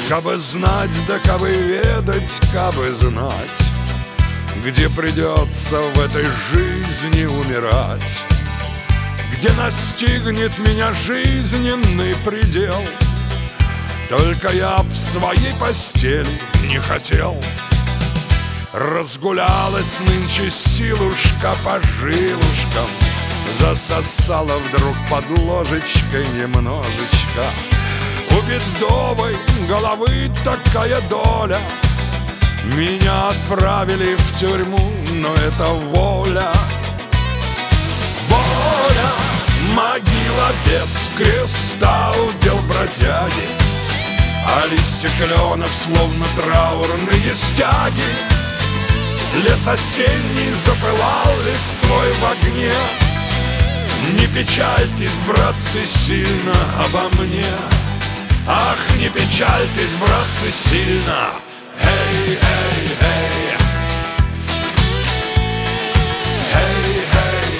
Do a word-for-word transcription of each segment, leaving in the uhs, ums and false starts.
Кабы знать, да кабы ведать, кабы знать, где придется в этой жизни умирать, где настигнет меня жизненный предел. Только я б в своей постели не хотел. Разгулялась нынче силушка по жилушкам, засосала вдруг под ложечкой немножечко. У бедовой головы такая доля, меня отправили в тюрьму, но это воля. Воля, могила без креста, удел бродяги, а листья кленов словно траурные стяги. Лес осенний запылал листвой в огне. Не печальтесь, братцы, сильно обо мне. Ах, не печальтесь, братцы, сильно. Эй, эй, эй. Эй, эй,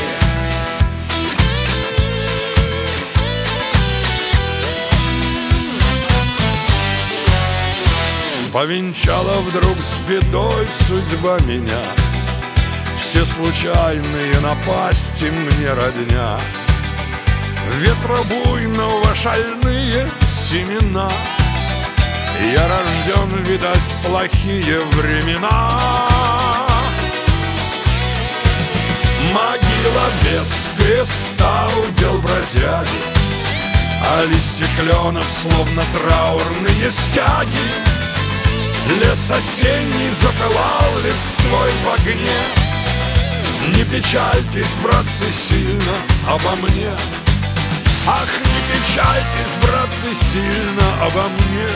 эй. Повенчала вдруг с бедой судьба меня. Все случайные напасти мне родня. Ветра буйного шальные семена. Я рожден, видать, в плохие времена. Могила без креста, удел бродяги, а листья кленов словно траурные стяги. Лес осенний запылал листвой в огне. Не печальтесь, братцы, сильно обо мне. Ах, не печальтесь, братцы, сильно обо мне.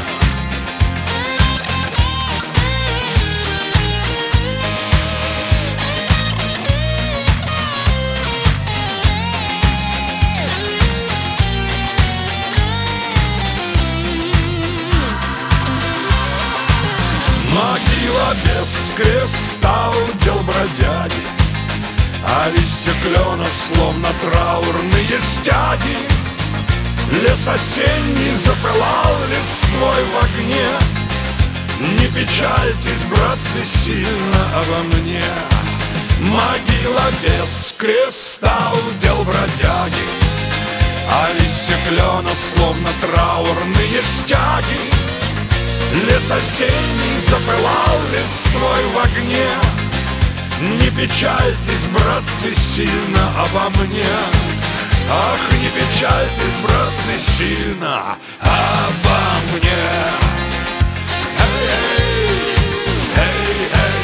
Могила без креста, удел бродяги, а листья кленов словно траурные стяги. Лес осенний запылал листвой в огне. Не печальтесь, братцы, сильно обо мне. Могила без креста, удел бродяги, а листья кленов словно траурные стяги. Лес осенний запылал листвой в огне. Не печальтесь, братцы, сильно обо мне. Ах, не печальтесь, братцы, сильно обо мне. Эй, эй, эй, эй.